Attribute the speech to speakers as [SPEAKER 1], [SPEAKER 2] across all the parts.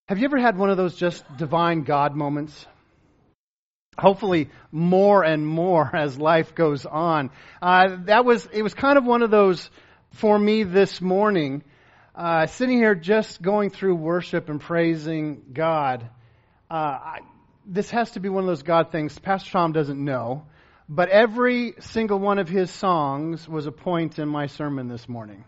[SPEAKER 1] Have you ever had one of those just divine God moments? Hopefully more and more as life goes on. It was kind of one of those for me this morning, sitting here just going through worship and praising God. This has to be one of those God things. Pastor Tom doesn't know, but every single one of his songs was a point in my sermon this morning.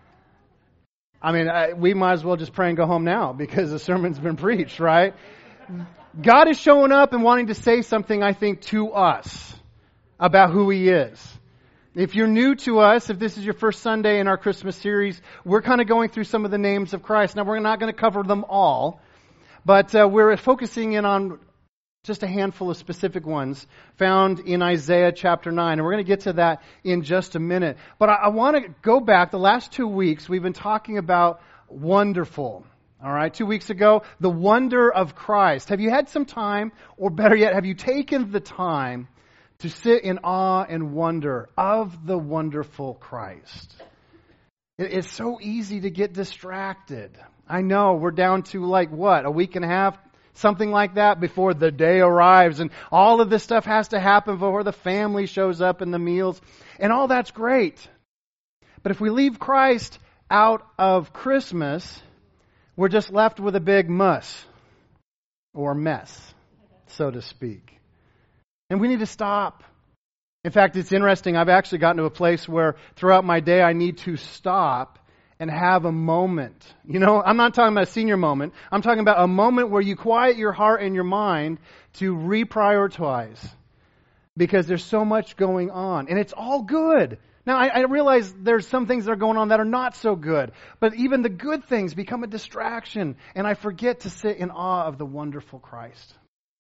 [SPEAKER 1] I mean, we might as well just pray and go home now because the sermon's been preached, right? God is showing up and wanting to say something, I think, to us about who He is. If you're new to us, if this is your first Sunday in our Christmas series, we're kind of going through some of the names of Christ. Now, we're not going to cover them all, but we're focusing in on just a handful of specific ones found in Isaiah chapter 9. And we're going to get to that in just a minute. But I want to go back. The last 2 weeks, we've been talking about wonderful. All right, 2 weeks ago, the wonder of Christ. Have you had some time, or better yet, have you taken the time to sit in awe and wonder of the wonderful Christ? It's so easy to get distracted. I know, we're down to a week and a half, something like that before the day arrives, and all of this stuff has to happen before the family shows up and the meals, and all that's great. But if we leave Christ out of Christmas, we're just left with a big muss, or mess, so to speak. And we need to stop. In fact, it's interesting, I've actually gotten to a place where throughout my day I need to stop and have a moment. You know, I'm not talking about a senior moment. I'm talking about a moment where you quiet your heart and your mind to reprioritize. Because there's so much going on. And it's all good. Now, I realize there's some things that are going on that are not so good. But even the good things become a distraction. And I forget to sit in awe of the wonderful Christ.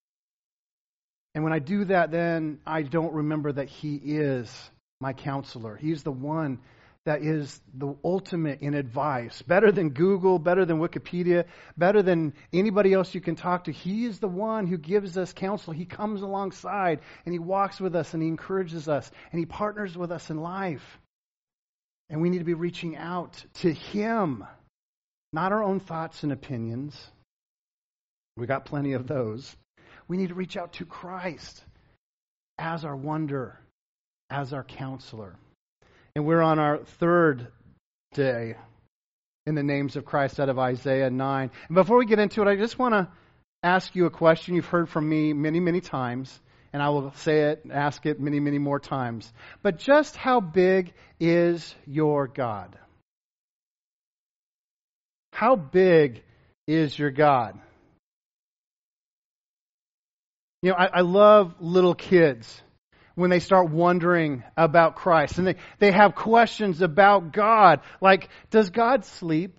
[SPEAKER 1] And when I do that, then I don't remember that He is my counselor. He's the one that is the ultimate in advice. Better than Google, better than Wikipedia, better than anybody else you can talk to. He is the one who gives us counsel. He comes alongside and He walks with us and He encourages us and He partners with us in life. And we need to be reaching out to Him, not our own thoughts and opinions. We got plenty of those. We need to reach out to Christ as our wonder, as our counselor. And we're on our third day in the names of Christ out of Isaiah 9. And before we get into it, I just want to ask you a question you've heard from me many, many times. And I will say it, ask it many, many more times. But just how big is your God? How big is your God? You know, I love little kids when they start wondering about Christ. And they have questions about God. Like, does God sleep?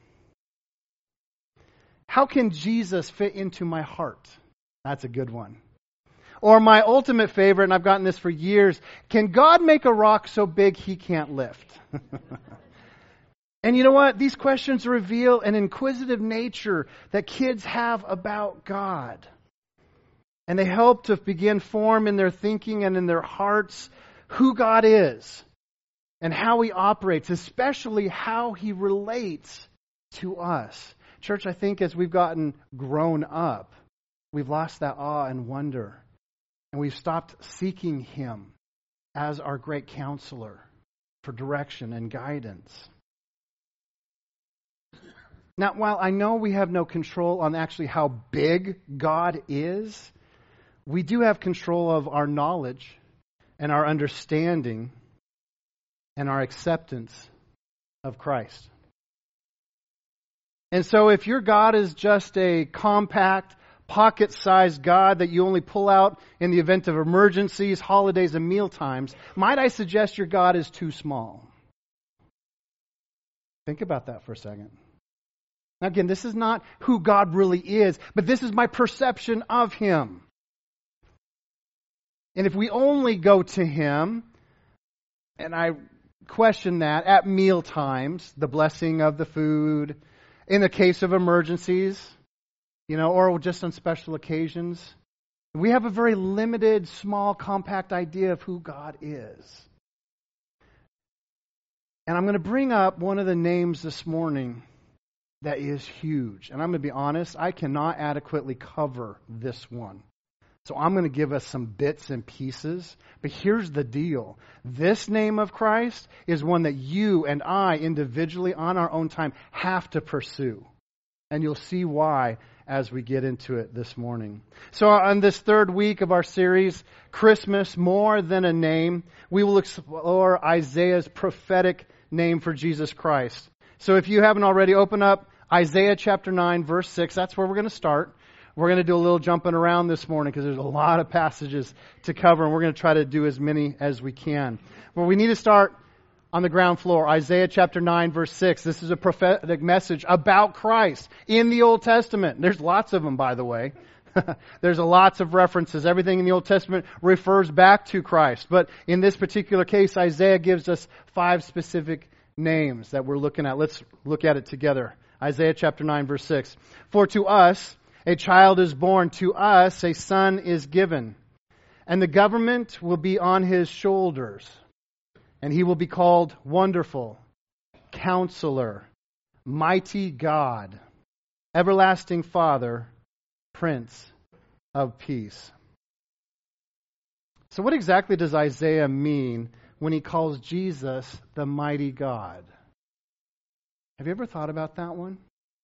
[SPEAKER 1] How can Jesus fit into my heart? That's a good one. Or my ultimate favorite, and I've gotten this for years, can God make a rock so big He can't lift? And you know what? These questions reveal an inquisitive nature that kids have about God. And they help to begin form in their thinking and in their hearts who God is and how He operates, especially how He relates to us. Church, I think as we've gotten grown up, we've lost that awe and wonder. And we've stopped seeking Him as our great counselor for direction and guidance. Now, while I know we have no control on actually how big God is, we do have control of our knowledge and our understanding and our acceptance of Christ. And so if your God is just a compact, pocket-sized God that you only pull out in the event of emergencies, holidays, and meal times, might I suggest your God is too small? Think about that for a second. Now again, this is not who God really is, but this is my perception of Him. And if we only go to Him, and I question that, at meal times, the blessing of the food, in the case of emergencies, or just on special occasions, we have a very limited, small, compact idea of who God is. And I'm going to bring up one of the names this morning that is huge. And I'm going to be honest, I cannot adequately cover this one. So I'm going to give us some bits and pieces. But here's the deal. This name of Christ is one that you and I individually on our own time have to pursue. And you'll see why as we get into it this morning. So on this third week of our series, Christmas, More Than a Name, we will explore Isaiah's prophetic name for Jesus Christ. So if you haven't already, open up Isaiah chapter 9, verse 6. That's where we're going to start. We're going to do a little jumping around this morning because there's a lot of passages to cover, and we're going to try to do as many as we can. Well, we need to start on the ground floor. Isaiah chapter 9, verse 6. This is a prophetic message about Christ in the Old Testament. There's lots of them, by the way. There's lots of references. Everything in the Old Testament refers back to Christ. But in this particular case, Isaiah gives us 5 specific names that we're looking at. Let's look at it together. Isaiah chapter 9, verse 6. For to us a child is born, to us a son is given, and the government will be on his shoulders, and he will be called Wonderful, Counselor, Mighty God, Everlasting Father, Prince of Peace. So what exactly does Isaiah mean when he calls Jesus the mighty God? Have you ever thought about that one?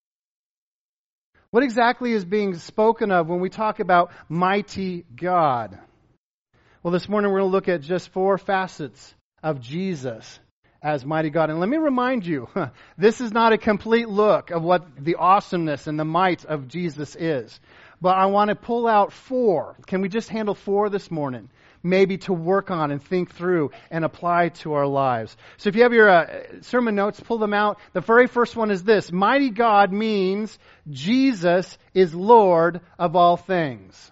[SPEAKER 1] What exactly is being spoken of when we talk about mighty God? Well, this morning we're going to look at just 4 facets of Jesus as mighty God. And let me remind you, this is not a complete look of what the awesomeness and the might of Jesus is. But I want to pull out 4. Can we just handle 4 this morning? Maybe to work on and think through and apply to our lives. So if you have your sermon notes, pull them out. The very first one is this. Mighty God means Jesus is Lord of all things.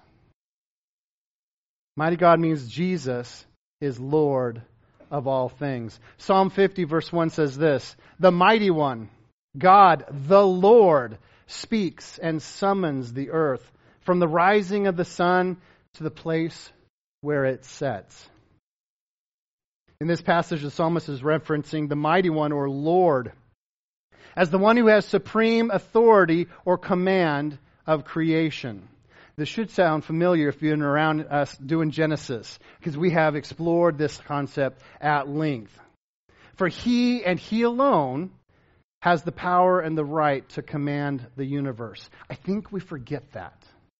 [SPEAKER 1] Mighty God means Jesus is Lord of all things. Psalm 50 verse 1 says this. The mighty one, God, the Lord, speaks and summons the earth from the rising of the sun to the place where it sets. In this passage, the psalmist is referencing the mighty one or Lord as the one who has supreme authority or command of creation. This should sound familiar if you've been around us doing Genesis, because we have explored this concept at length. For He and He alone has the power and the right to command the universe. I think we forget that.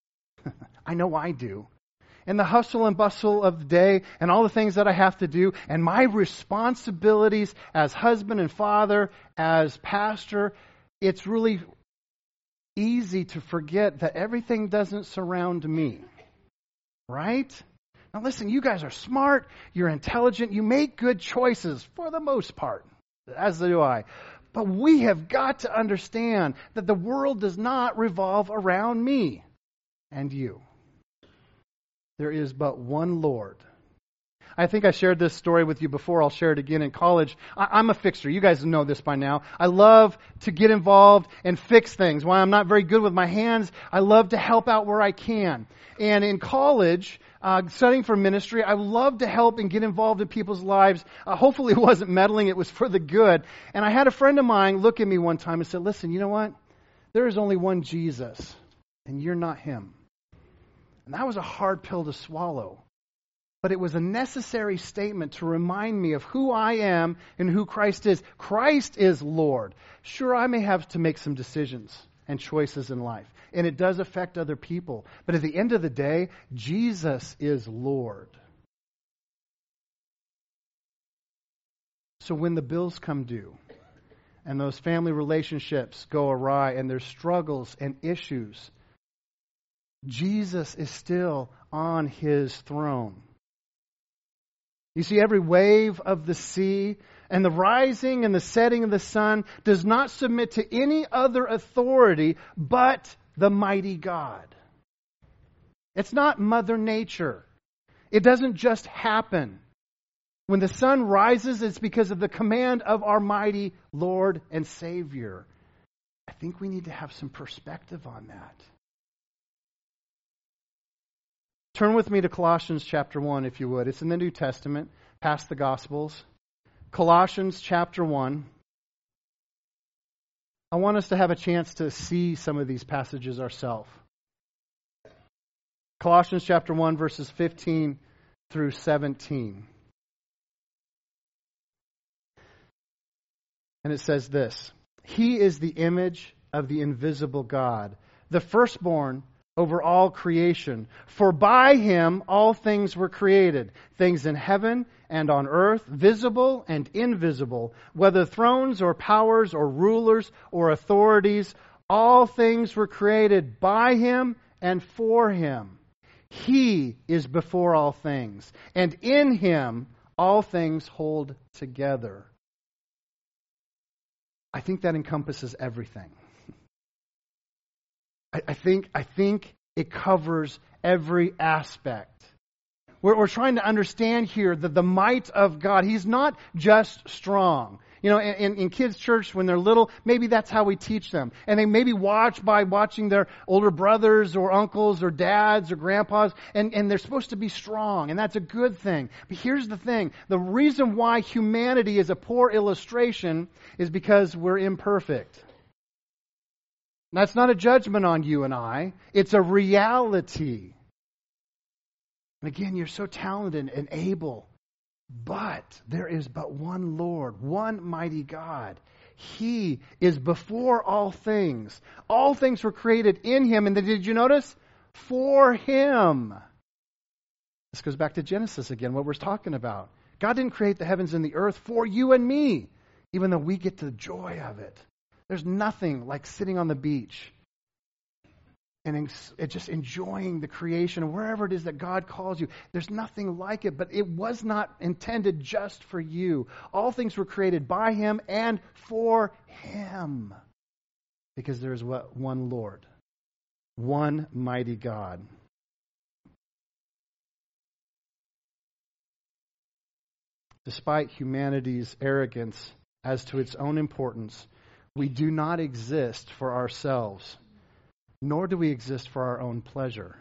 [SPEAKER 1] I know I do. In the hustle and bustle of the day and all the things that I have to do and my responsibilities as husband and father, as pastor, it's really easy to forget that everything doesn't surround me. Right? Now listen, you guys are smart, you're intelligent, you make good choices for the most part, as do I. But we have got to understand that the world does not revolve around me and you. There is but one Lord. I think I shared this story with you before. I'll share it again. In college, I'm a fixer. You guys know this by now. I love to get involved and fix things. While I'm not very good with my hands, I love to help out where I can. And in college, studying for ministry, I love to help and get involved in people's lives. Hopefully it wasn't meddling. It was for the good. And I had a friend of mine look at me one time and said, listen, you know what? There is only one Jesus, and you're not Him. And that was a hard pill to swallow. But it was a necessary statement to remind me of who I am and who Christ is. Christ is Lord. Sure, I may have to make some decisions and choices in life. And it does affect other people. But at the end of the day, Jesus is Lord. So when the bills come due and those family relationships go awry and there's struggles and issues, Jesus is still on His throne. You see, every wave of the sea and the rising and the setting of the sun does not submit to any other authority but the mighty God. It's not Mother Nature. It doesn't just happen. When the sun rises, it's because of the command of our mighty Lord and Savior. I think we need to have some perspective on that. Turn with me to Colossians chapter 1, if you would. It's in the New Testament, past the Gospels. Colossians chapter 1. I want us to have a chance to see some of these passages ourselves. Colossians chapter 1, verses 15 through 17. And it says this: He is the image of the invisible God, the firstborn over all creation. For by Him all things were created, things in heaven and on earth, visible and invisible, whether thrones or powers or rulers or authorities, all things were created by Him and for Him. He is before all things, and in Him all things hold together. I think that encompasses everything. I think it covers every aspect. We're trying to understand here that the might of God, He's not just strong. You know, in kids' church, when they're little, maybe that's how we teach them. And they maybe by watching their older brothers or uncles or dads or grandpas, and they're supposed to be strong, and that's a good thing. But here's the thing. The reason why humanity is a poor illustration is because we're imperfect. That's not a judgment on you and I. It's a reality. And again, you're so talented and able. But there is but one Lord, one mighty God. He is before all things. All things were created in Him. And then, did you notice? For Him. This goes back to Genesis again, what we're talking about. God didn't create the heavens and the earth for you and me, even though we get the joy of it. There's nothing like sitting on the beach and just enjoying the creation, wherever it is that God calls you. There's nothing like it, but it was not intended just for you. All things were created by Him and for Him, because there is one Lord, one mighty God. Despite humanity's arrogance as to its own importance, we do not exist for ourselves, nor do we exist for our own pleasure.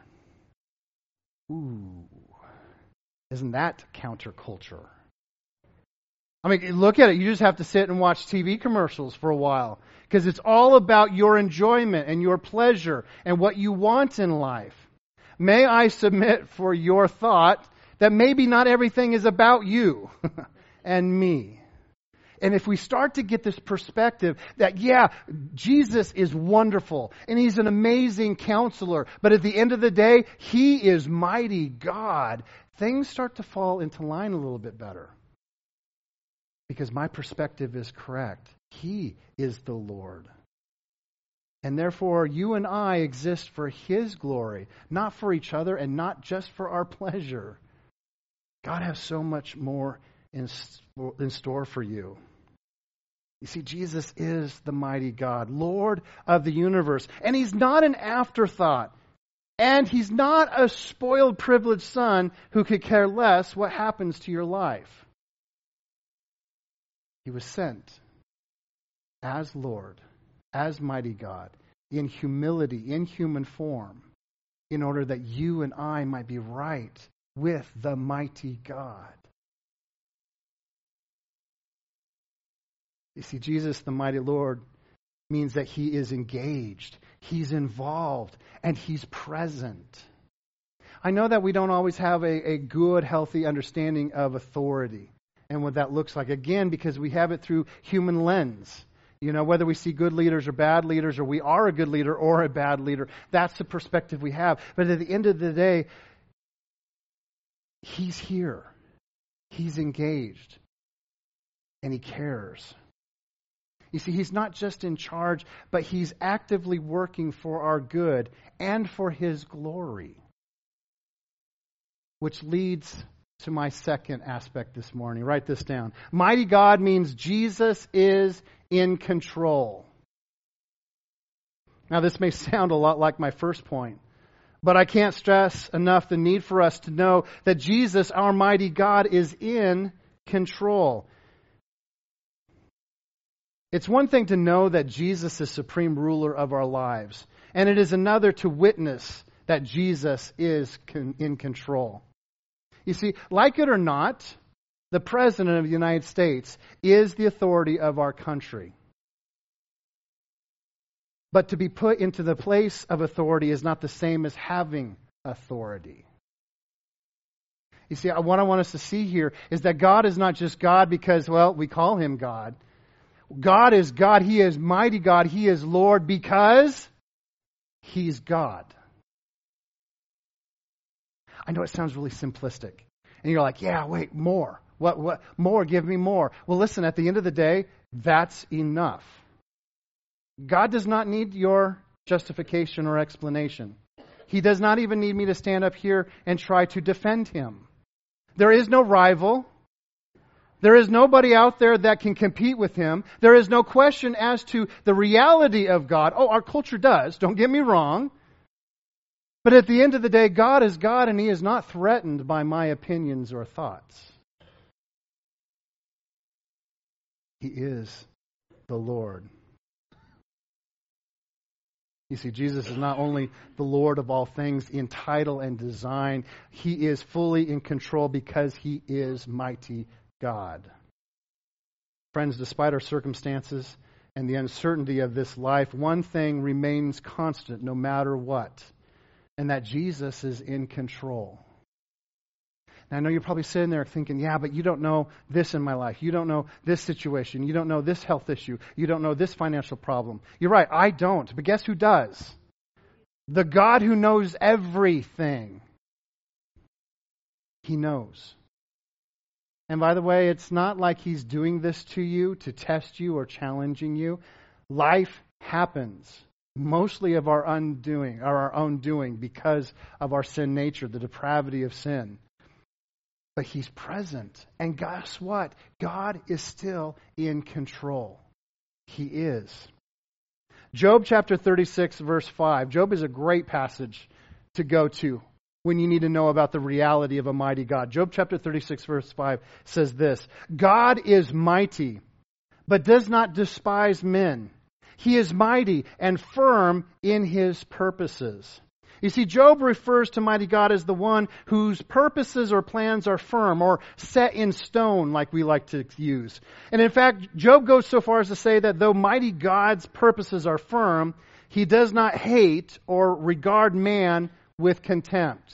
[SPEAKER 1] Ooh, isn't that counterculture? I mean, look at it. You just have to sit and watch TV commercials for a while, because it's all about your enjoyment and your pleasure and what you want in life. May I submit for your thought that maybe not everything is about you and me. And if we start to get this perspective that, yeah, Jesus is wonderful and He's an amazing counselor, but at the end of the day, He is mighty God, things start to fall into line a little bit better. Because my perspective is correct. He is the Lord. And therefore, you and I exist for His glory, not for each other and not just for our pleasure. God has so much more in store for you. You see, Jesus is the mighty God, Lord of the universe. And He's not an afterthought. And He's not a spoiled, privileged son who could care less what happens to your life. He was sent as Lord, as mighty God, in humility, in human form, in order that you and I might be right with the mighty God. You see, Jesus, the mighty Lord, means that He is engaged, He's involved, and He's present. I know that we don't always have a good, healthy understanding of authority and what that looks like. Again, because we have it through human lens. You know, whether we see good leaders or bad leaders, or we are a good leader or a bad leader, that's the perspective we have. But at the end of the day, He's here. He's engaged. And He cares. You see, He's not just in charge, but He's actively working for our good and for His glory. Which leads to my second aspect this morning. Write this down. Mighty God means Jesus is in control. Now, this may sound a lot like my first point, but I can't stress enough the need for us to know that Jesus, our mighty God, is in control. It's one thing to know that Jesus is supreme ruler of our lives, and it is another to witness that Jesus is in control. You see, like it or not, the President of the United States is the authority of our country. But to be put into the place of authority is not the same as having authority. You see, what I want us to see here is that God is not just God because, well, we call Him God. God is God. He is mighty God. He is Lord because He's God. I know it sounds really simplistic. And you're like, yeah, wait, more. What? More, give me more. Well, listen, at the end of the day, that's enough. God does not need your justification or explanation. He does not even need me to stand up here and try to defend Him. There is no rival. There is nobody out there that can compete with Him. There is no question as to the reality of God. Oh, our culture does. Don't get me wrong. But at the end of the day, God is God and He is not threatened by my opinions or thoughts. He is the Lord. You see, Jesus is not only the Lord of all things in title and design, He is fully in control because He is mighty God. Friends, despite our circumstances and the uncertainty of this life, one thing remains constant no matter what, and that Jesus is in control. Now, I know you're probably sitting there thinking, yeah, but you don't know this in my life. You don't know this situation. You don't know this health issue. You don't know this financial problem. You're right, I don't. But guess who does? The God who knows everything. He knows. And by the way, it's not like He's doing this to you to test you or challenging you. Life happens. Mostly of our undoing, or our own doing, because of our sin nature, the depravity of sin. But He's present. And guess what? God is still in control. He is. Job chapter 36, verse 5. Job is a great passage to go to when you need to know about the reality of a mighty God. Job chapter 36, verse 5 says this: God is mighty, but does not despise men. He is mighty and firm in His purposes. You see, Job refers to mighty God as the one whose purposes or plans are firm or set in stone, like we like to use. And in fact, Job goes so far as to say that though mighty God's purposes are firm, He does not hate or regard man with contempt.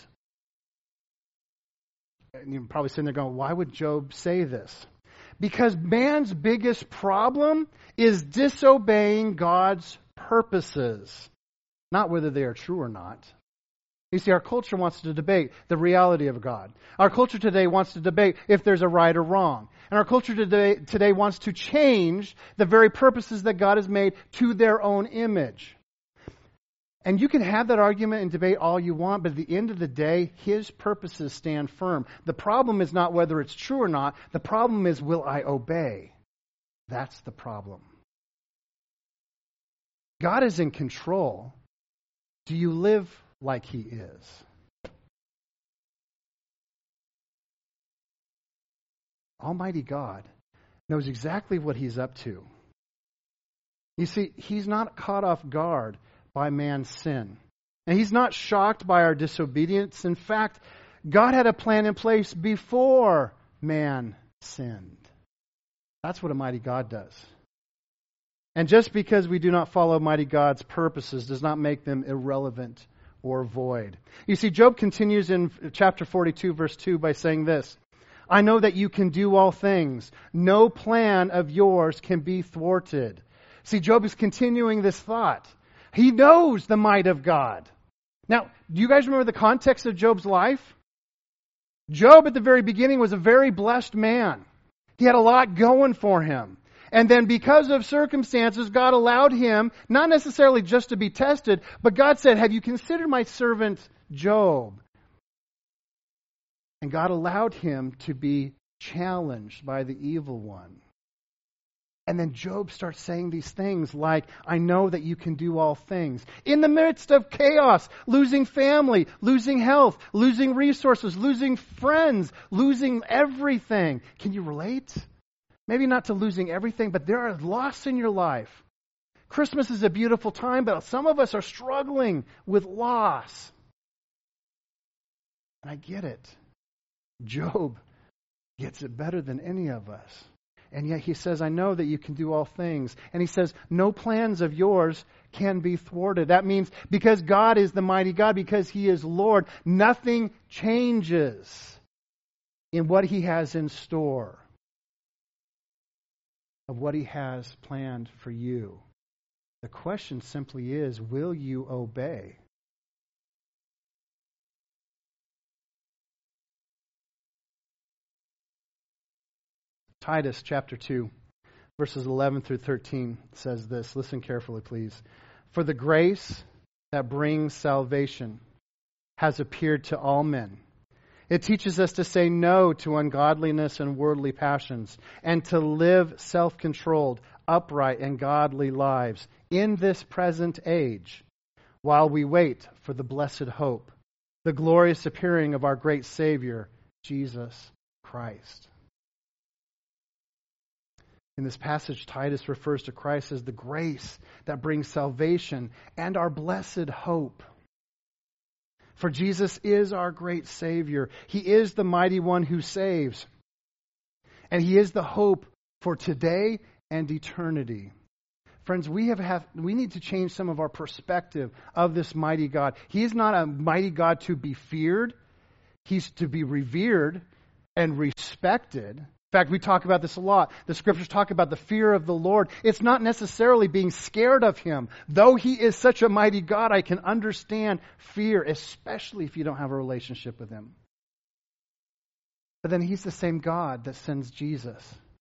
[SPEAKER 1] And you're probably sitting there going, why would Job say this? Because man's biggest problem is disobeying God's purposes, not whether they are true or not. You see, our culture wants to debate the reality of God. Our culture today wants to debate if there's a right or wrong. And our culture today wants to change the very purposes that God has made to their own image. And you can have that argument and debate all you want, but at the end of the day, His purposes stand firm. The problem is not whether it's true or not. The problem is, will I obey? That's the problem. God is in control. Do you live like He is? Almighty God knows exactly what He's up to. You see, He's not caught off guard by man's sin. And He's not shocked by our disobedience. In fact, God had a plan in place before man sinned. That's what a mighty God does. And just because we do not follow mighty God's purposes does not make them irrelevant or void. You see, Job continues in chapter 42, verse 2 by saying this: I know that you can do all things. No plan of yours can be thwarted. See, Job is continuing this thought. He knows the might of God. Now, do you guys remember the context of Job's life? Job at the very beginning was a very blessed man. He had a lot going for him. And then because of circumstances, God allowed him, not necessarily just to be tested, but God said, have you considered my servant Job? And God allowed him to be challenged by the evil one. And then Job starts saying these things like, I know that you can do all things. In the midst of chaos, losing family, losing health, losing resources, losing friends, losing everything. Can you relate? Maybe not to losing everything, but there are loss in your life. Christmas is a beautiful time, but some of us are struggling with loss. And I get it. Job gets it better than any of us. And yet he says, I know that you can do all things. And he says, no plans of yours can be thwarted. That means because God is the mighty God, because He is Lord, nothing changes in what He has in store, of what He has planned for you. The question simply is, will you obey? Titus chapter 2, verses 11 through 13 says this. Listen carefully, please. For the grace that brings salvation has appeared to all men. It teaches us to say no to ungodliness and worldly passions, and to live self-controlled, upright, and godly lives in this present age, while we wait for the blessed hope, the glorious appearing of our great Savior, Jesus Christ. In this passage, Titus refers to Christ as the grace that brings salvation and our blessed hope. For Jesus is our great Savior. He is the mighty one who saves. And He is the hope for today and eternity. Friends, we need to change some of our perspective of this mighty God. He is not a mighty God to be feared. He's to be revered and respected. In fact, we talk about this a lot. The Scriptures talk about the fear of the Lord. It's not necessarily being scared of Him. Though He is such a mighty God, I can understand fear, especially if you don't have a relationship with Him. But then He's the same God that sends Jesus,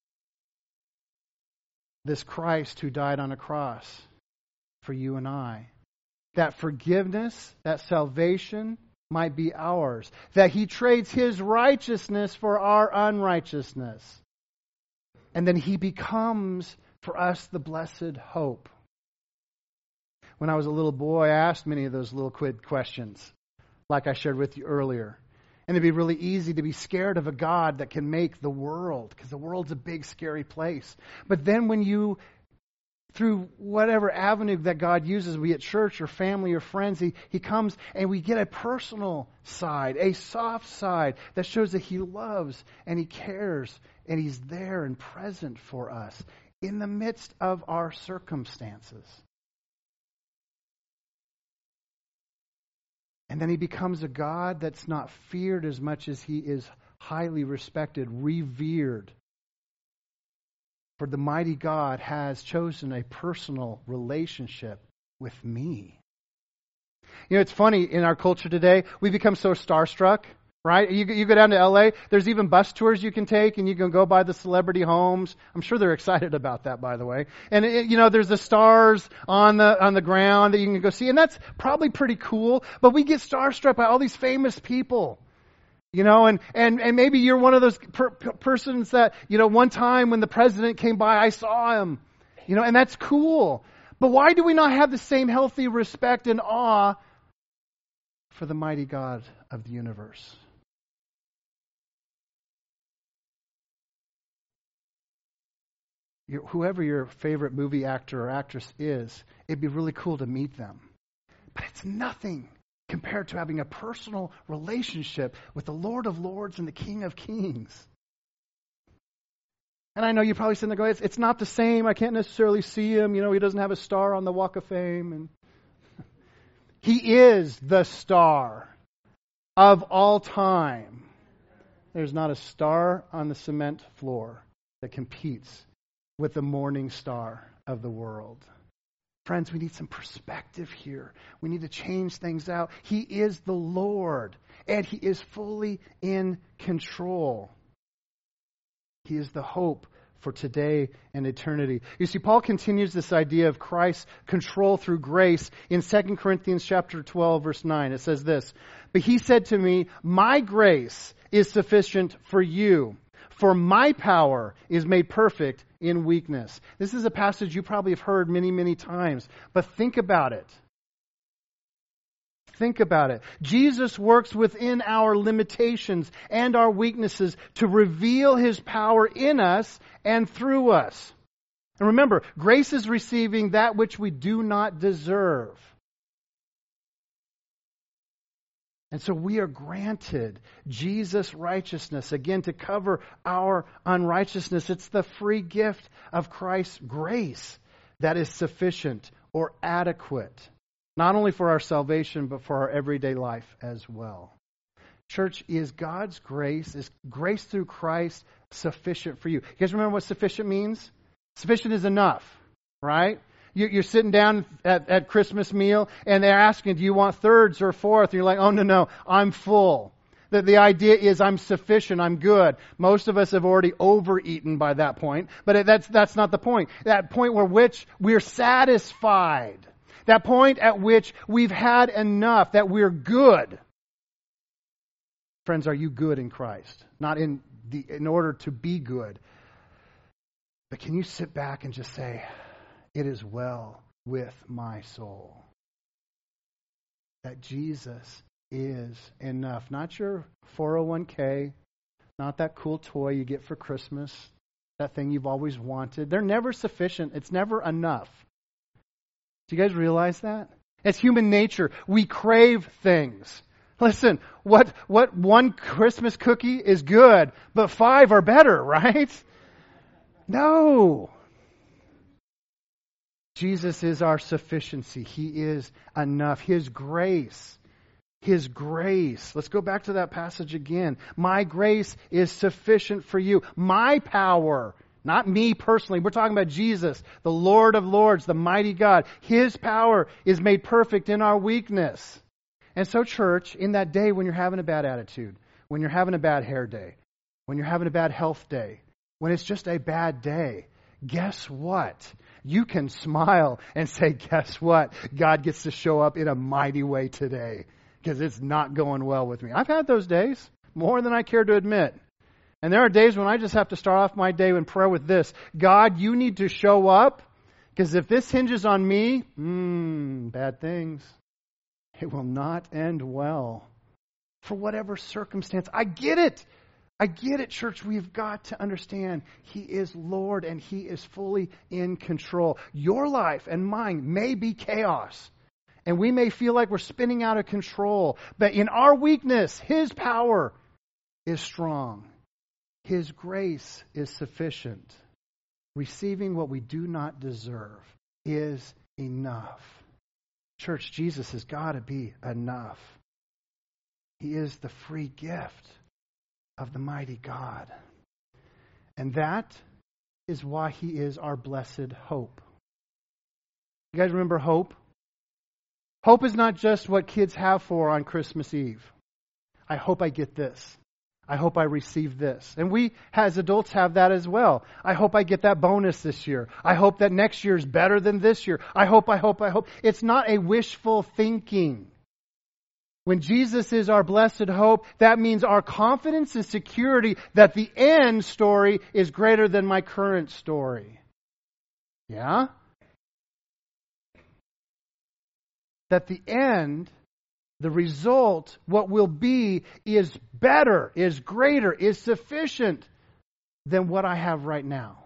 [SPEAKER 1] this Christ who died on a cross for you and I. That forgiveness, that salvation might be ours. That He trades His righteousness for our unrighteousness. And then He becomes for us the blessed hope. When I was a little boy, I asked many of those little quid questions, like I shared with you earlier. And it'd be really easy to be scared of a God that can make the world, because the world's a big, scary place. But then when you, through whatever avenue that God uses, be it church or family or friends, He comes and we get a personal side, a soft side that shows that He loves and He cares and He's there and present for us in the midst of our circumstances. And then He becomes a God that's not feared as much as He is highly respected, revered. For the mighty God has chosen a personal relationship with me. You know, it's funny, in our culture today, we become so starstruck, right? You go down to LA, there's even bus tours you can take, and you can go by the celebrity homes. I'm sure they're excited about that, by the way. And there's the stars on the ground that you can go see, and that's probably pretty cool. But we get starstruck by all these famous people. And maybe you're one of those persons that, one time when the president came by, I saw him, and that's cool. But why do we not have the same healthy respect and awe for the mighty God of the universe? Whoever your favorite movie actor or actress is, it'd be really cool to meet them. But it's nothing compared to having a personal relationship with the Lord of Lords and the King of Kings. And I know you're probably sitting there going, it's not the same. I can't necessarily see Him. He doesn't have a star on the Walk of Fame. And He is the star of all time. There's not a star on the cement floor that competes with the morning star of the world. Friends, we need some perspective here. We need to change things out. He is the Lord, and He is fully in control. He is the hope for today and eternity. You see, Paul continues this idea of Christ's control through grace in 2 Corinthians chapter 12, verse 9. It says this, "But He said to me, my grace is sufficient for you, for my power is made perfect in weakness." This is a passage you probably have heard many, many times, but think about it. Think about it. Jesus works within our limitations and our weaknesses to reveal His power in us and through us. And remember, grace is receiving that which we do not deserve. And so we are granted Jesus' righteousness, again, to cover our unrighteousness. It's the free gift of Christ's grace that is sufficient or adequate, not only for our salvation, but for our everyday life as well. Church, is God's grace, is grace through Christ sufficient for you? You guys remember what sufficient means? Sufficient is enough, right? You're sitting down at Christmas meal and they're asking, do you want thirds or fourth? And you're like, oh, no, I'm full. The idea is I'm sufficient, I'm good. Most of us have already overeaten by that point, but that's not the point. That point where which we're satisfied. That point at which we've had enough, that we're good. Friends, are you good in Christ? Not in order to be good. But can you sit back and just say, it is well with my soul? That Jesus is enough. Not your 401k, not that cool toy you get for Christmas, that thing you've always wanted. They're never sufficient. It's never enough. Do you guys realize that? It's human nature. We crave things. Listen, what one Christmas cookie is good, but 5 are better, right? No. Jesus is our sufficiency. He is enough. His grace. Let's go back to that passage again. My grace is sufficient for you. My power, not me personally. We're talking about Jesus, the Lord of Lords, the mighty God. His power is made perfect in our weakness. And so, church, in that day when you're having a bad attitude, when you're having a bad hair day, when you're having a bad health day, when it's just a bad day, guess what? You can smile and say, guess what? God gets to show up in a mighty way today because it's not going well with me. I've had those days, more than I care to admit. And there are days when I just have to start off my day in prayer with this: God, you need to show up, because if this hinges on me, bad things. It will not end well. For whatever circumstance. I get it, church. We've got to understand He is Lord and He is fully in control. Your life and mine may be chaos. And we may feel like we're spinning out of control. But in our weakness, His power is strong. His grace is sufficient. Receiving what we do not deserve is enough. Church, Jesus has got to be enough. He is the free gift of the mighty God. And that is why He is our blessed hope. You guys remember hope? Hope is not just what kids have for on Christmas Eve. I hope I get this. I hope I receive this. And we, as adults, have that as well. I hope I get that bonus this year. I hope that next year is better than this year. I hope. It's not a wishful thinking. When Jesus is our blessed hope, that means our confidence and security that the end story is greater than my current story. Yeah? That the end, the result, what will be, is better, is greater, is sufficient than what I have right now.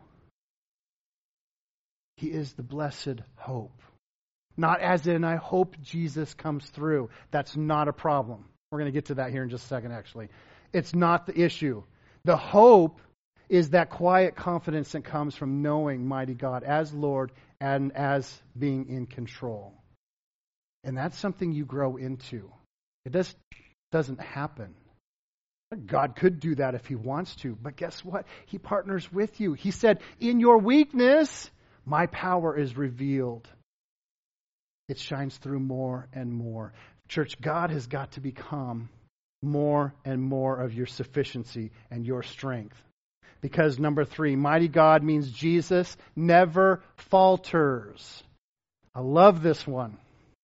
[SPEAKER 1] He is the blessed hope. Not as in, I hope Jesus comes through. That's not a problem. We're going to get to that here in just a second, actually. It's not the issue. The hope is that quiet confidence that comes from knowing mighty God as Lord and as being in control. And that's something you grow into. It just doesn't happen. God could do that if He wants to, but guess what? He partners with you. He said, in your weakness, my power is revealed. It shines through more and more. Church, God has got to become more and more of your sufficiency and your strength. Because number 3, mighty God means Jesus never falters. I love this one.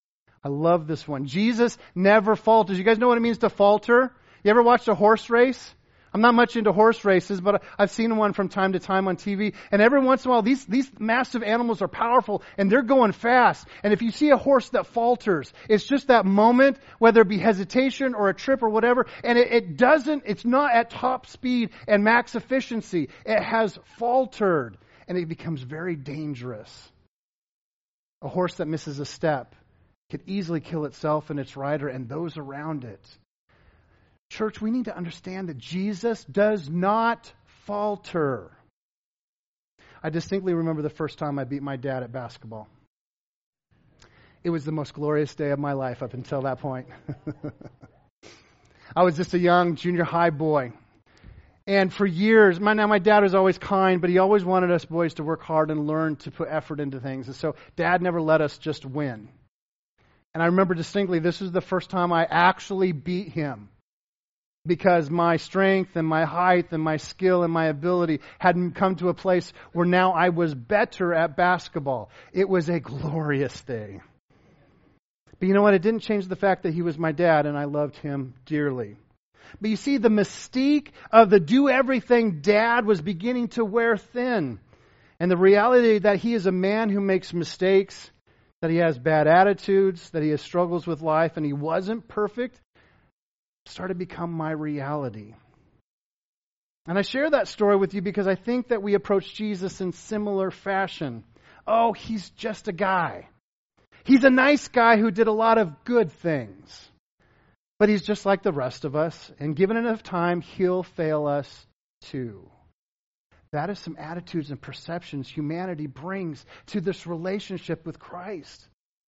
[SPEAKER 1] Jesus never falters. You guys know what it means to falter? You ever watched a horse race? I'm not much into horse races, but I've seen one from time to time on TV. And every once in a while, these massive animals are powerful and they're going fast. And if you see a horse that falters, it's just that moment, whether it be hesitation or a trip or whatever, and it's not at top speed and max efficiency. It has faltered and it becomes very dangerous. A horse that misses a step could easily kill itself and its rider and those around it. Church, we need to understand that Jesus does not falter. I distinctly remember the first time I beat my dad at basketball. It was the most glorious day of my life up until that point. I was just a young junior high boy. And for years, my dad was always kind, but he always wanted us boys to work hard and learn to put effort into things. And so Dad never let us just win. And I remember distinctly, this was the first time I actually beat him, because my strength and my height and my skill and my ability hadn't come to a place where now I was better at basketball. It was a glorious day. But you know what? It didn't change the fact that he was my dad and I loved him dearly. But you see, the mystique of the do-everything dad was beginning to wear thin. And the reality that he is a man who makes mistakes, that he has bad attitudes, that he has struggles with life, and he wasn't perfect, started to become my reality. And I share that story with you because I think that we approach Jesus in similar fashion. Oh, he's just a guy. He's a nice guy who did a lot of good things. But he's just like the rest of us, and given enough time, he'll fail us too. That is some attitudes and perceptions humanity brings to this relationship with Christ.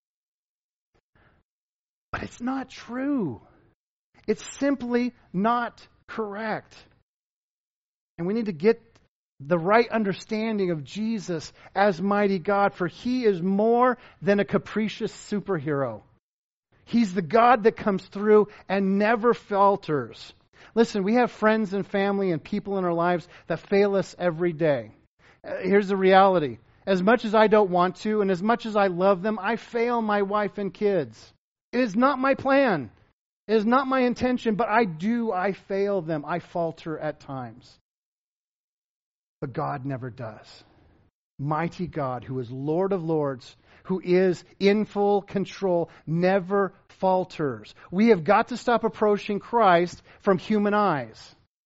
[SPEAKER 1] But it's not true. It's simply not correct. And we need to get the right understanding of Jesus as mighty God, for he is more than a capricious superhero. He's the God that comes through and never falters. Listen, we have friends and family and people in our lives that fail us every day. Here's the reality. As much as I don't want to, and as much as I love them, I fail my wife and kids. It is not my plan. It is not my intention, but I fail them. I falter at times. But God never does. Mighty God, who is Lord of Lords, who is in full control, never falters. We have got to stop approaching Christ from human eyes.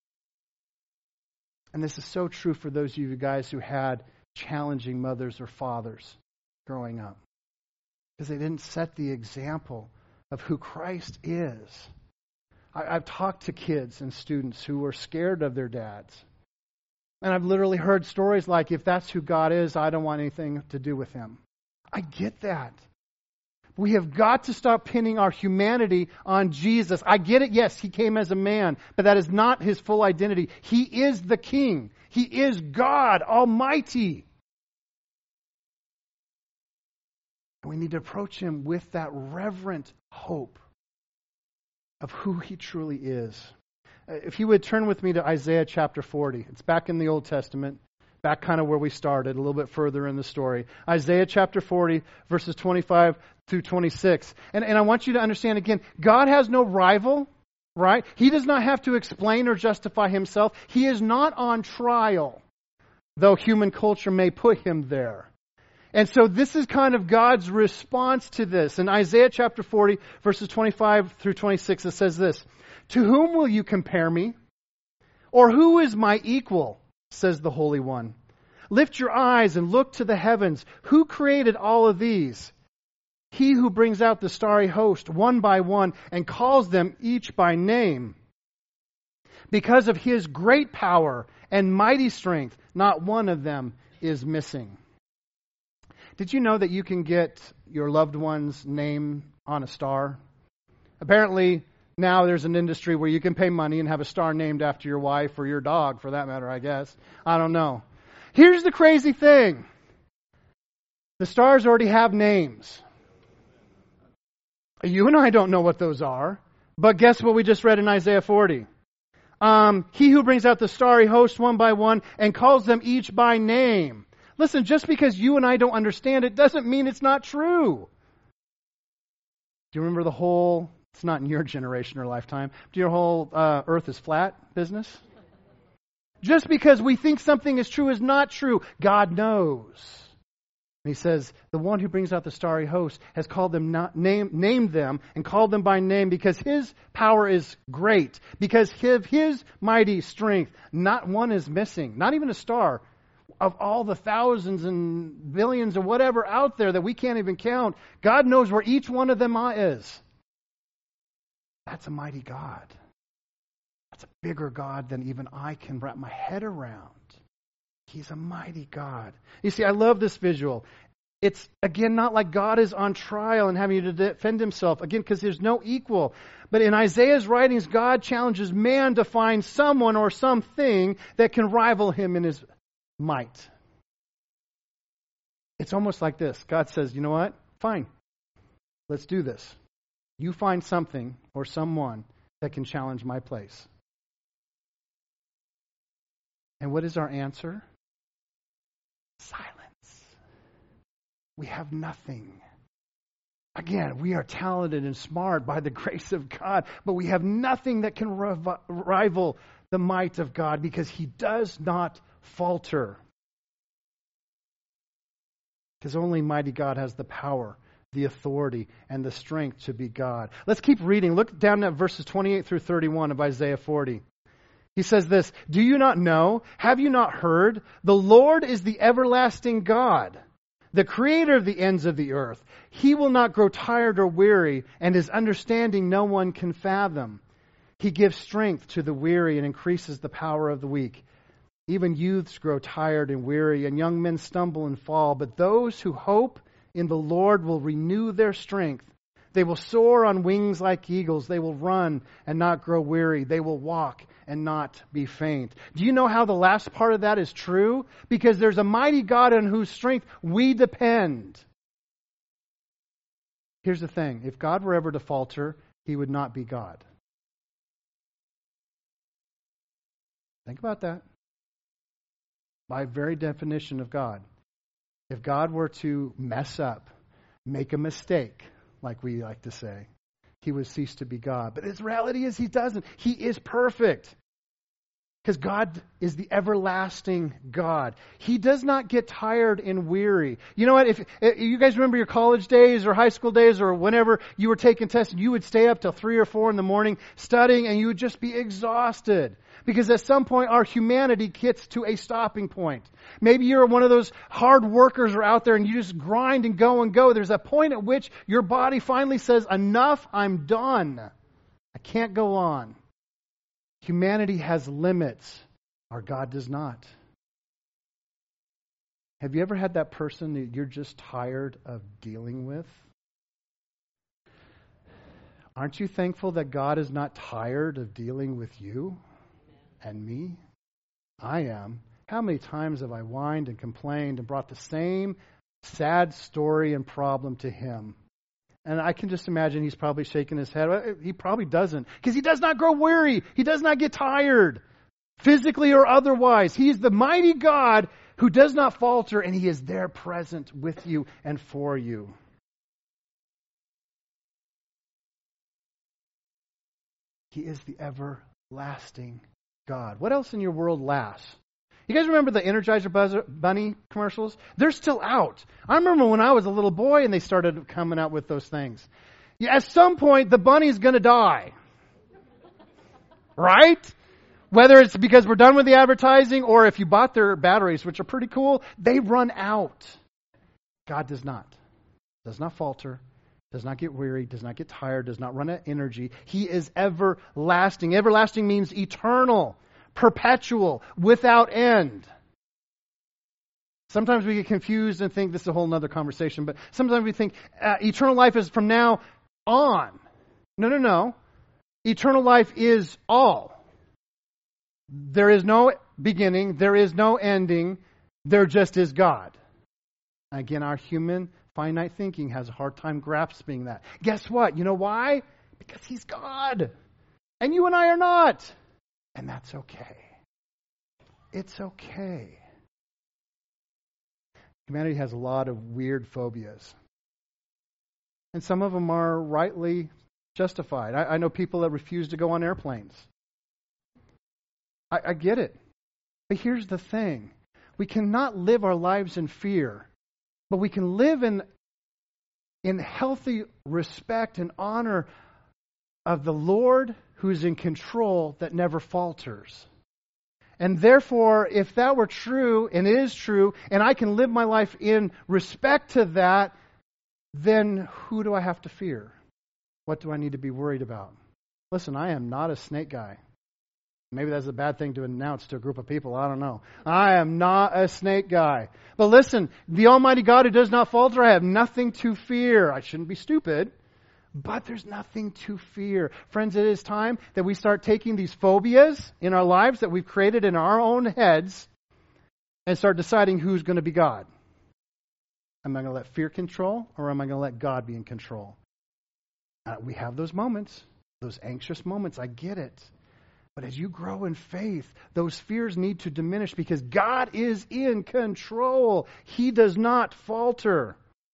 [SPEAKER 1] And this is so true for those of you guys who had challenging mothers or fathers growing up, because they didn't set the example of who Christ is. I've talked to kids and students who were scared of their dads. And I've literally heard stories like, if that's who God is, I don't want anything to do with him. I get that. We have got to stop pinning our humanity on Jesus. I get it, yes, he came as a man, but that is not his full identity. He is the King. He is God Almighty. We need to approach him with that reverent hope of who he truly is. If you would turn with me to Isaiah chapter 40. It's back in the Old Testament, back kind of where we started, a little bit further in the story. Isaiah chapter 40, verses 25 through 26. And I want you to understand again, God has no rival, right? He does not have to explain or justify himself. He is not on trial, though human culture may put him there. And so this is kind of God's response to this. In Isaiah chapter 40, verses 25 through 26, it says this: "To whom will you compare me? Or who is my equal? Says the Holy One. Lift your eyes and look to the heavens. Who created all of these? He who brings out the starry host one by one and calls them each by name. Because of his great power and mighty strength, not one of them is missing." Did you know that you can get your loved one's name on a star? Apparently, now there's an industry where you can pay money and have a star named after your wife or your dog, for that matter, I guess. I don't know. Here's the crazy thing. The stars already have names. You and I don't know what those are, but guess what we just read in Isaiah 40? He who brings out the starry host one by one and calls them each by name. Listen, just because you and I don't understand it doesn't mean it's not true. Do you remember the whole, it's not in your generation or lifetime, do your whole earth is flat business? Just because we think something is true is not true. God knows. And he says, the one who brings out the starry host has called them, named them and called them by name because his power is great. Because of his mighty strength, not one is missing. Not even a star. Of all the thousands and billions or whatever out there that we can't even count, God knows where each one of them is. That's a mighty God. That's a bigger God than even I can wrap my head around. He's a mighty God. You see, I love this visual. It's, again, not like God is on trial and having to defend himself. Again, because there's no equal. But in Isaiah's writings, God challenges man to find someone or something that can rival him in his might. It's almost like this. God says, you know what? Fine. Let's do this. You find something or someone that can challenge my place. And what is our answer? Silence. We have nothing. Again, we are talented and smart by the grace of God, but we have nothing that can rival the might of God because he does not falter. Because only mighty God has the power, the authority, and the strength to be God. Let's keep reading. Look down at verses 28 through 31 of Isaiah 40. He says this, "Do you not know? Have you not heard? The Lord is the everlasting God, the creator of the ends of the earth. He will not grow tired or weary, and his understanding no one can fathom. He gives strength to the weary and increases the power of the weak. Even youths grow tired and weary, and young men stumble and fall. But those who hope in the Lord will renew their strength. They will soar on wings like eagles. They will run and not grow weary. They will walk and not be faint." Do you know how the last part of that is true? Because there's a mighty God on whose strength we depend. Here's the thing. If God were ever to falter, he would not be God. Think about that. By very definition of God. If God were to mess up, make a mistake, like we like to say, he would cease to be God. But his reality is he doesn't. He is perfect. Because God is the everlasting God. He does not get tired and weary. You know what? If you guys remember your college days or high school days or whenever you were taking tests, you would stay up till 3 or 4 in the morning studying and you would just be exhausted. Because at some point our humanity gets to a stopping point. Maybe you're one of those hard workers who are out there and you just grind and go and go. There's a point at which your body finally says, enough, I'm done. I can't go on. Humanity has limits. Our God does not. Have you ever had that person that you're just tired of dealing with? Aren't you thankful that God is not tired of dealing with you and me? I am. How many times have I whined and complained and brought the same sad story and problem to him? And I can just imagine he's probably shaking his head. He probably doesn't. Because he does not grow weary. He does not get tired. Physically or otherwise. He is the mighty God who does not falter. And he is there present with you and for you. He is the everlasting God. What else in your world lasts? You guys remember the Energizer Bunny commercials? They're still out. I remember when I was a little boy and they started coming out with those things. Yeah, at some point, the bunny's going to die. Right? Whether it's because we're done with the advertising or if you bought their batteries, which are pretty cool, they run out. God does not. Does not falter. Does not get weary. Does not get tired. Does not run out of energy. He is everlasting. Everlasting means eternal. Perpetual, without end. Sometimes we get confused and think this is a whole other conversation, but sometimes we think eternal life is from now on. No. Eternal life is all. There is no beginning, there is no ending, there just is God. Again, our human finite thinking has a hard time grasping that. Guess what? You know why? Because He's God. And you and I are not. And that's okay. It's okay. Humanity has a lot of weird phobias. And some of them are rightly justified. I know people that refuse to go on airplanes. I get it. But here's the thing. We cannot live our lives in fear, but we can live in healthy respect and honor of the Lord who's in control that never falters. And therefore, if that were true, and it is true, and I can live my life in respect to that, then who do I have to fear? What do I need to be worried about? Listen, I am not a snake guy. Maybe that's a bad thing to announce to a group of people. I don't know. I am not a snake guy. But listen, the Almighty God who does not falter, I have nothing to fear. I shouldn't be stupid, but there's nothing to fear. Friends, it is time that we start taking these phobias in our lives that we've created in our own heads and start deciding who's going to be God. Am I going to let fear control, or am I going to let God be in control? We have those moments, those anxious moments. I get it. But as you grow in faith, those fears need to diminish because God is in control. He does not falter.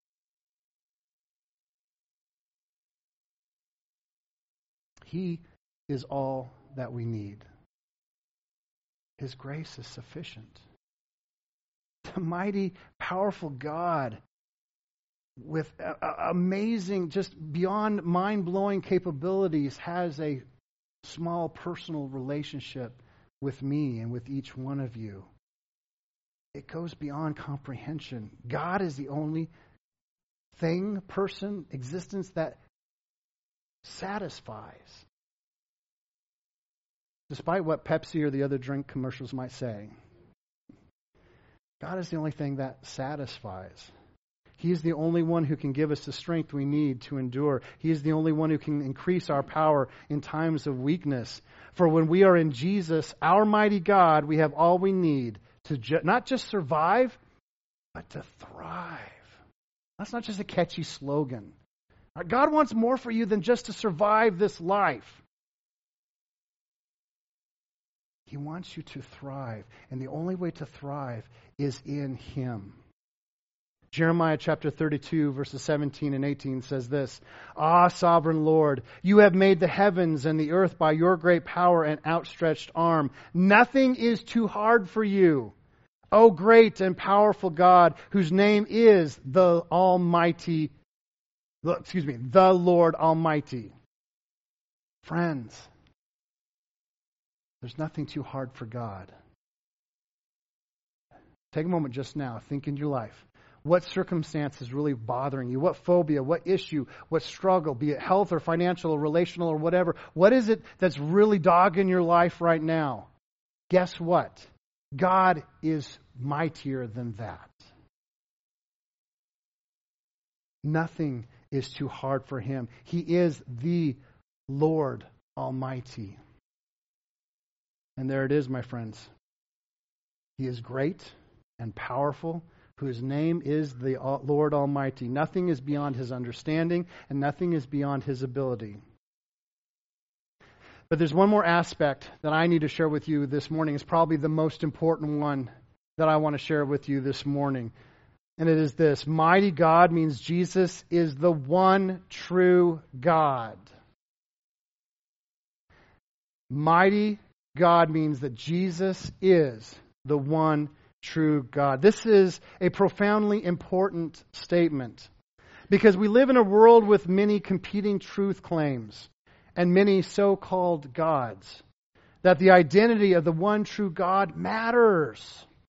[SPEAKER 1] He is all that we need. His grace is sufficient. The mighty, powerful God with amazing, just beyond mind-blowing capabilities has a small personal relationship with me and with each one of you. It goes beyond comprehension. God is the only thing, person, existence that satisfies. Despite what Pepsi or the other drink commercials might say, God is the only thing that satisfies. He is the only one who can give us the strength we need to endure. He is the only one who can increase our power in times of weakness. For when we are in Jesus, our mighty God, we have all we need to not just survive, but to thrive. That's not just a catchy slogan. God wants more for you than just to survive this life. He wants you to thrive. And the only way to thrive is in Him. Jeremiah chapter 32, verses 17 and 18 says this, Ah, sovereign Lord, you have made the heavens and the earth by your great power and outstretched arm. Nothing is too hard for you. O great and powerful God, whose name is the Lord Almighty. Friends, there's nothing too hard for God. Take a moment just now. Think in your life. What circumstance is really bothering you? What phobia, what issue, what struggle, be it health or financial or relational or whatever. What is it that's really dogging your life right now? Guess what? God is mightier than that. Nothing is too hard for Him. He is the Lord Almighty. And there it is, my friends. He is great and powerful, whose name is the Lord Almighty. Nothing is beyond His understanding, and nothing is beyond His ability. But there's one more aspect that I need to share with you this morning. It's probably the most important one that I want to share with you this morning. And it is this. Mighty God means Jesus is the one true God. Mighty God means that Jesus is the one true God. This is a profoundly important statement because we live in a world with many competing truth claims and many so-called gods, that the identity of the one true God matters.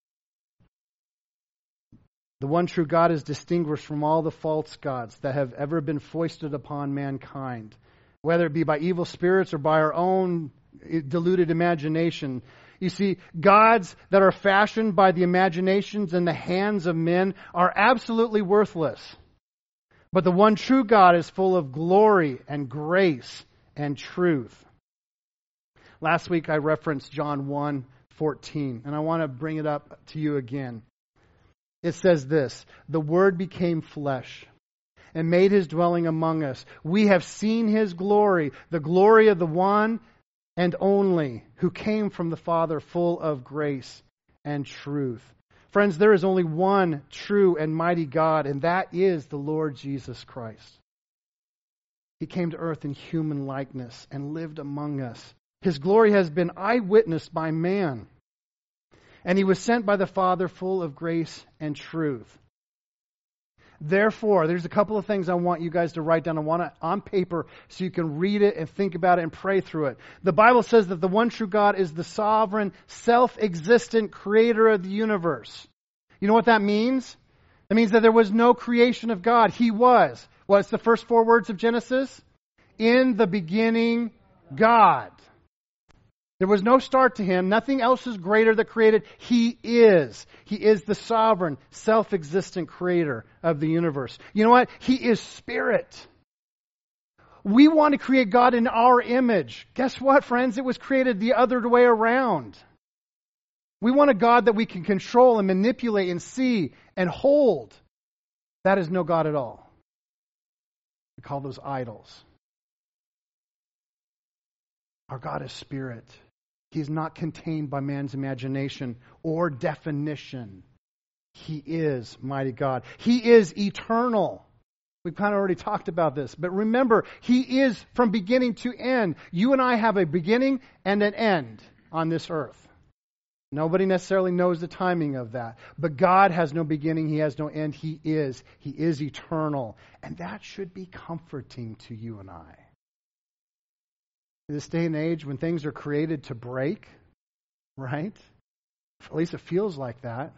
[SPEAKER 1] The one true God is distinguished from all the false gods that have ever been foisted upon mankind, whether it be by evil spirits or by our own deluded imagination. You see, gods that are fashioned by the imaginations and the hands of men are absolutely worthless. But the one true God is full of glory and grace and truth. Last week I referenced John 1:14, and I want to bring it up to you again. It says this, the Word became flesh and made His dwelling among us. We have seen His glory, the glory of the one and only, who came from the Father, full of grace and truth. Friends, there is only one true and mighty God, and that is the Lord Jesus Christ. He came to earth in human likeness and lived among us. His glory has been eyewitnessed by man, and He was sent by the Father full of grace and truth. Therefore, there's a couple of things I want you guys to write down. I want it on paper so you can read it and think about it and pray through it. The Bible says that the one true God is the sovereign, self-existent creator of the universe. You know what that means? That means that there was no creation of God. He was. What's the first 4 words of Genesis? In the beginning, God. There was no start to him. Nothing else is greater that created. He is. He is the sovereign, self-existent creator of the universe. You know what? He is spirit. We want to create God in our image. Guess what, friends? It was created the other way around. We want a God that we can control and manipulate and see and hold. That is no God at all. We call those idols. Our God is spirit. He is not contained by man's imagination or definition. He is mighty God. He is eternal. We've kind of already talked about this. But remember, He is from beginning to end. You and I have a beginning and an end on this earth. Nobody necessarily knows the timing of that. But God has no beginning. He has no end. He is. He is eternal. And that should be comforting to you and I. In this day and age, when things are created to break, right? At least it feels like that.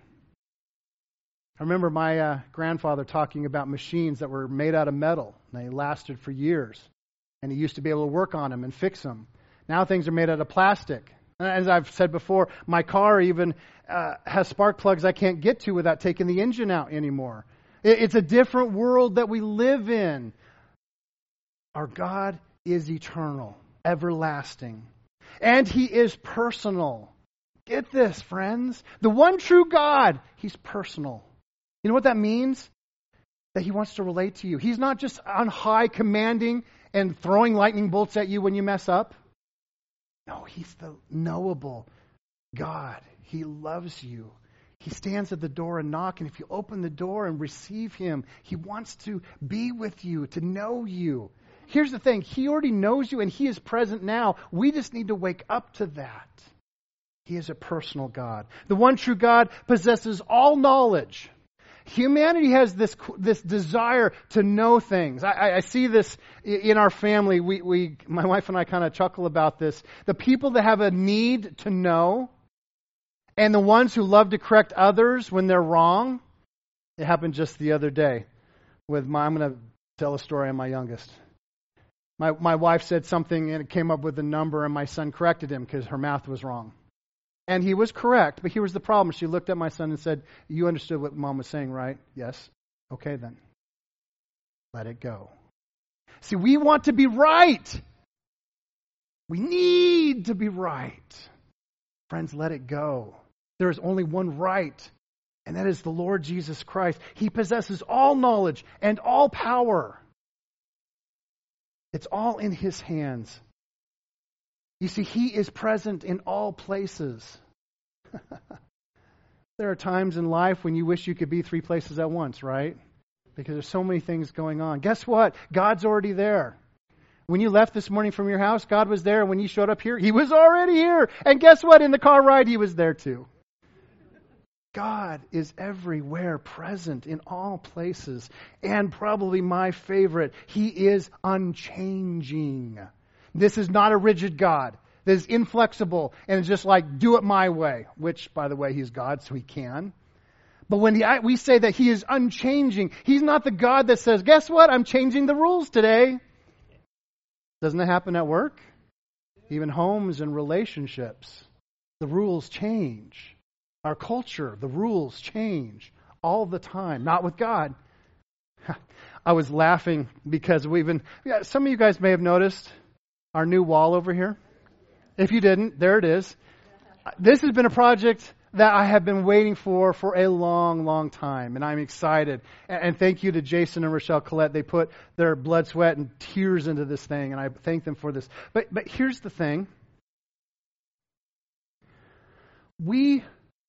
[SPEAKER 1] I remember my grandfather talking about machines that were made out of metal. And they lasted for years. And he used to be able to work on them and fix them. Now things are made out of plastic. As I've said before, my car even has spark plugs I can't get to without taking the engine out anymore. It's a different world that we live in. Our God is eternal, everlasting, and He is personal. Get this, friends. The one true God, He's personal. You know what that means? That He wants to relate to you. He's not just on high commanding and throwing lightning bolts at you when you mess up. No, He's the knowable God. He loves you. He stands at the door and knocks, and if you open the door and receive Him, He wants to be with you, to know you. Here's the thing. He already knows you, and He is present now. We just need to wake up to that. He is a personal God. The one true God possesses all knowledge. Humanity has this desire to know things. I see this in our family. My wife and I kind of chuckle about this. The people that have a need to know and the ones who love to correct others when they're wrong. It happened just the other day I'm going to tell a story on my youngest. My wife said something and it came up with a number and my son corrected him because her math was wrong. And he was correct, but here was the problem. She looked at my son and said, "You understood what Mom was saying, right?" "Yes." "Okay, then. Let it go." See, we want to be right. We need to be right. Friends, let it go. There is only one right, and that is the Lord Jesus Christ. He possesses all knowledge and all power. It's all in His hands. You see, He is present in all places. There are times in life when you wish you could be 3 places at once, right? Because there's so many things going on. Guess what? God's already there. When you left this morning from your house, God was there. When you showed up here, He was already here. And guess what? In the car ride, He was there too. God is everywhere, present in all places. And probably my favorite, He is unchanging. This is not a rigid God. This is inflexible and it's just like, do it my way. Which, by the way, He's God, so He can. But when we say that He is unchanging, He's not the God that says, guess what? I'm changing the rules today. Doesn't it happen at work? Even homes and relationships. The rules change. Our culture, the rules change all the time. Not with God. I was laughing because some of you guys may have noticed our new wall over here. If you didn't, there it is. This has been a project that I have been waiting for a long, long time, and I'm excited. And thank you to Jason and Rochelle Collette. They put their blood, sweat, and tears into this thing, and I thank them for this. But here's the thing. We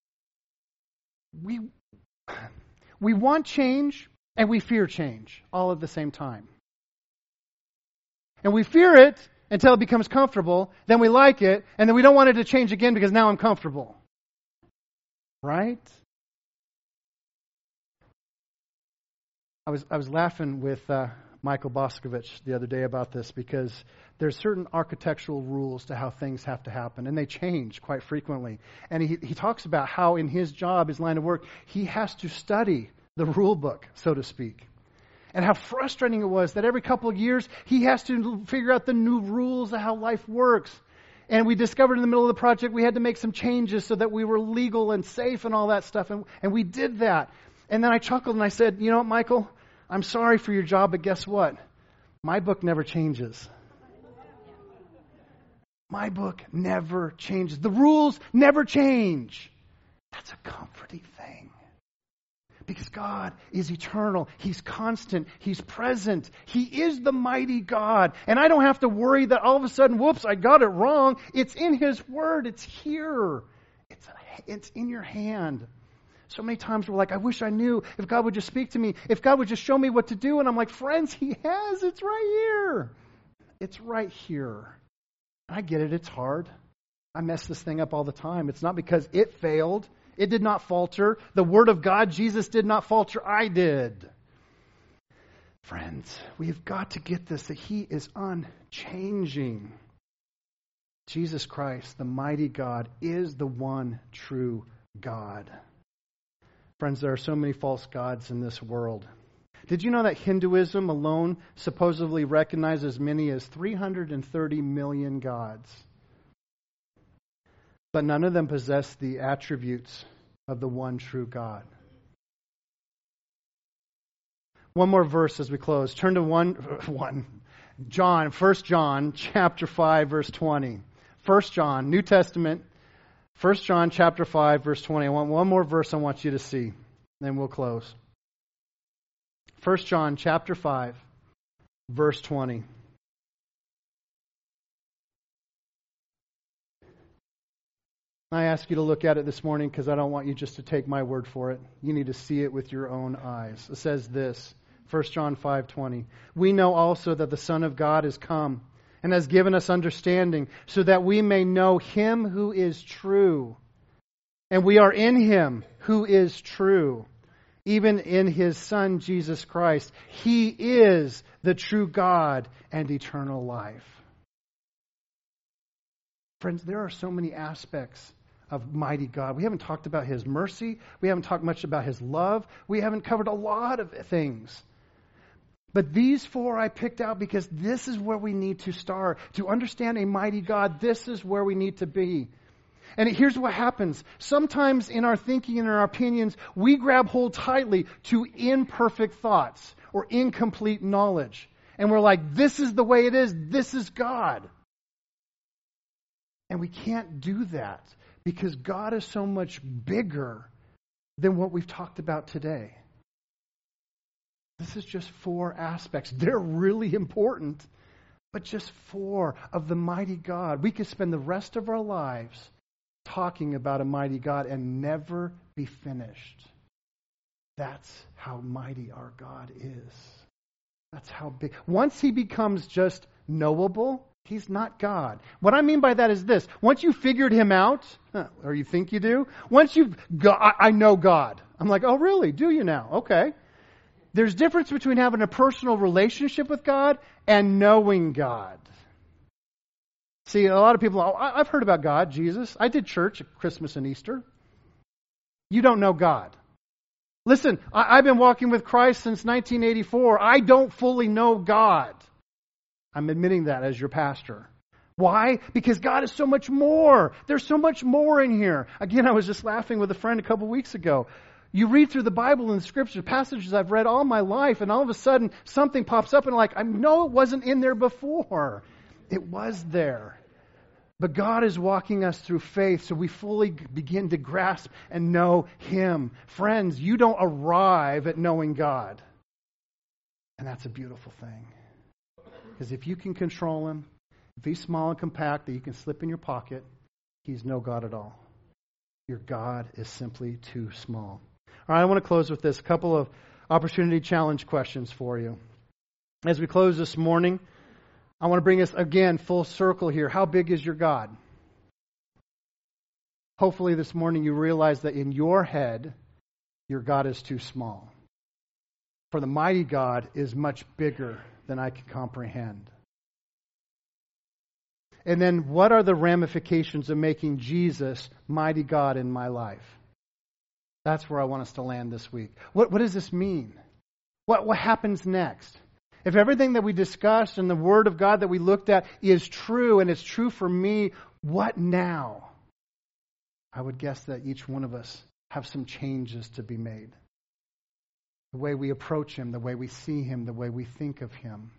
[SPEAKER 1] want change, and we fear change all at the same time. And we fear it until it becomes comfortable, then we like it, and then we don't want it to change again because now I'm comfortable. Right? I was laughing with Michael Boscovich the other day about this because there's certain architectural rules to how things have to happen, and they change quite frequently. And he talks about how in his job, his line of work, he has to study the rule book, so to speak. And how frustrating it was that every couple of years he has to figure out the new rules of how life works. And we discovered in the middle of the project we had to make some changes so that we were legal and safe and all that stuff. And we did that. And then I chuckled and I said, you know what, Michael? I'm sorry for your job, but guess what? My book never changes. My book never changes. The rules never change. That's a comforting thing. Because God is eternal. He's constant. He's present. He is the mighty God. And I don't have to worry that all of a sudden, whoops, I got it wrong. It's in His Word. It's here. It's in your hand. So many times we're like, I wish I knew if God would just speak to me, if God would just show me what to do. And I'm like, friends, He has. It's right here. It's right here. I get it. It's hard. I mess this thing up all the time. It's not because it failed. It did not falter. The Word of God, Jesus did not falter. I did. Friends, we've got to get this, that He is unchanging. Jesus Christ, the mighty God, is the one true God. Friends, there are so many false gods in this world. Did you know that Hinduism alone supposedly recognizes as many as 330 million gods? But none of them possess the attributes of the one true God. One more verse as we close. Turn to 1 John chapter 5, verse 20. 1 John, New Testament, 1 John chapter 5, verse 20. I want one more verse I want you to see. Then we'll close. 1 John chapter 5, verse 20. I ask you to look at it this morning because I don't want you just to take my word for it. You need to see it with your own eyes. It says this, 1 John 5:20. We know also that the Son of God is come and has given us understanding so that we may know Him who is true. And we are in Him who is true, even in His Son Jesus Christ. He is the true God and eternal life. Friends, there are so many aspects of mighty God. We haven't talked about His mercy. We haven't talked much about His love. We haven't covered a lot of things. But these four I picked out because this is where we need to start. To understand a mighty God, this is where we need to be. And here's what happens. Sometimes in our thinking and in our opinions, we grab hold tightly to imperfect thoughts or incomplete knowledge. And we're like, this is the way it is. This is God. And we can't do that because God is so much bigger than what we've talked about today. This is just four aspects. They're really important, but just four of the mighty God. We could spend the rest of our lives talking about a mighty God and never be finished. That's how mighty our God is. That's how big. Once He becomes just knowable, He's not God. What I mean by that is this. Once you figured Him out, or you think you do, once you've got, I know God. I'm like, oh really? Do you now? Okay. There's difference between having a personal relationship with God and knowing God. See, a lot of people, I've heard about God, Jesus. I did church at Christmas and Easter. You don't know God. Listen, I've been walking with Christ since 1984. I don't fully know God. I'm admitting that as your pastor. Why? Because God is so much more. There's so much more in here. Again, I was just laughing with a friend a couple weeks ago. You read through the Bible and the Scripture, passages I've read all my life, and all of a sudden something pops up and I'm like, I know it wasn't in there before. It was there. But God is walking us through faith so we fully begin to grasp and know Him. Friends, you don't arrive at knowing God. And that's a beautiful thing. Because if you can control Him, if He's small and compact that you can slip in your pocket, He's no God at all. Your God is simply too small. All right, I want to close with this. A couple of opportunity challenge questions for you. As we close this morning, I want to bring us again full circle here. How big is your God? Hopefully this morning you realize that in your head, your God is too small. For the mighty God is much bigger than I can comprehend. And then what are the ramifications of making Jesus mighty God in my life? That's where I want us to land this week. What does this mean? What happens next? If everything that we discussed and the Word of God that we looked at is true and it's true for me, What now? I would guess that each one of us have some changes to be made. The way we approach him, the way we see him, the way we think of him.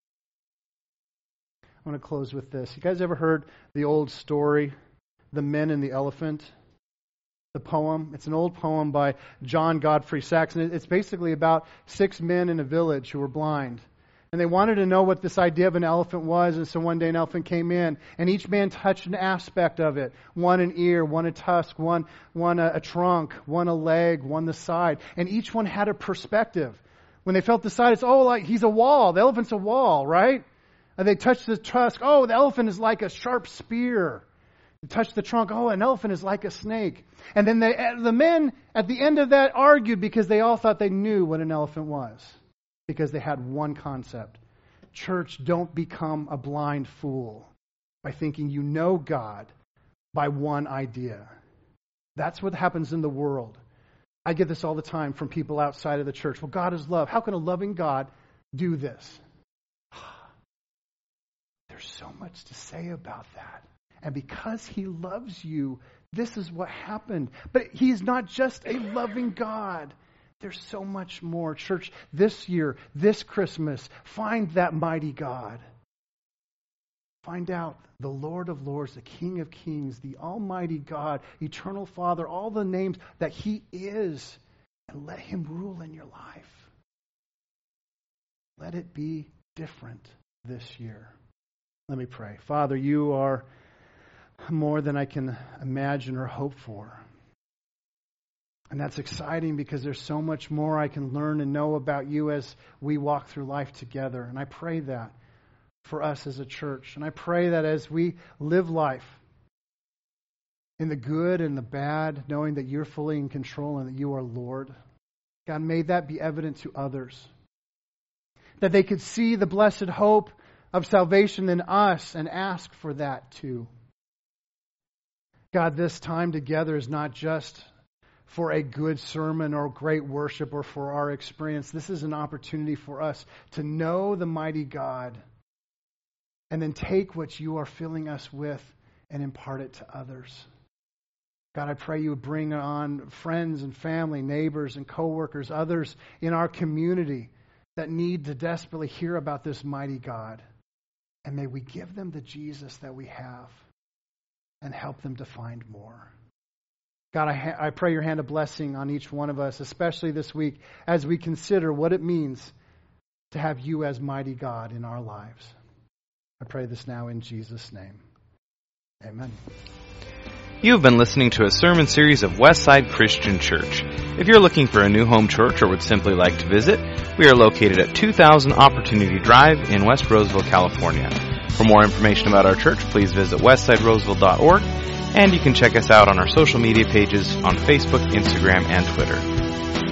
[SPEAKER 1] I want to close with this. You guys ever heard the old story, The Men and the Elephant? The poem. It's an old poem by John Godfrey Saxon. It's basically about 6 men in a village who were blind. And they wanted to know what this idea of an elephant was, and so one day an elephant came in, and each man touched an aspect of it. One an ear, one a tusk, one a trunk, one a leg, one the side. And each one had a perspective. When they felt the side, it's, like he's a wall. The elephant's a wall, right? And they touched the tusk. The elephant is like a sharp spear. They touched the trunk. An elephant is like a snake. And then the men at the end of that argued because they all thought they knew what an elephant was. Because they had one concept. Church, don't become a blind fool by thinking you know God by one idea. That's what happens in the world. I get this all the time from people outside of the church. Well, God is love. How can a loving God do this? There's so much to say about that. And because he loves you, this is what happened. But he's not just a loving God. There's so much more. Church, this year, this Christmas, find that mighty God. Find out the Lord of Lords, the King of Kings, the Almighty God, Eternal Father, all the names that he is, and let him rule in your life. Let it be different this year. Let me pray. Father, you are more than I can imagine or hope for. And that's exciting because there's so much more I can learn and know about you as we walk through life together. And I pray that for us as a church. And I pray that as we live life in the good and the bad, knowing that you're fully in control and that you are Lord, God, may that be evident to others. That they could see the blessed hope of salvation in us and ask for that too. God, this time together is not just for a good sermon or great worship or for our experience. This is an opportunity for us to know the mighty God and then take what you are filling us with and impart it to others. God, I pray you would bring on friends and family, neighbors and coworkers, others in our community that need to desperately hear about this mighty God. And may we give them the Jesus that we have and help them to find more. God, I pray your hand of blessing on each one of us, especially this week, as we consider what it means to have you as mighty God in our lives. I pray this now in Jesus' name. Amen.
[SPEAKER 2] You have been listening to a sermon series of Westside Christian Church. If you're looking for a new home church or would simply like to visit, we are located at 2000 Opportunity Drive in West Roseville, California. For more information about our church, please visit westsideroseville.org. And you can check us out on our social media pages on Facebook, Instagram, and Twitter.